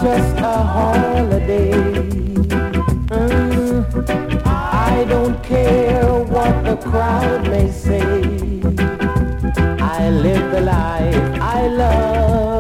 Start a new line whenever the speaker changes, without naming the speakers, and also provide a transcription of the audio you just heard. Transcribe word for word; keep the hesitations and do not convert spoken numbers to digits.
just a holiday. Mm, I don't care what the crowd may say. I live the life I love.